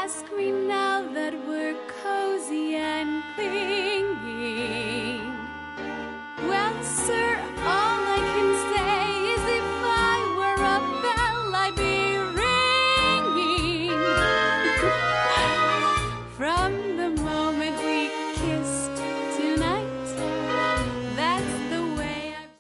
ask me now that we're cozy and clinging?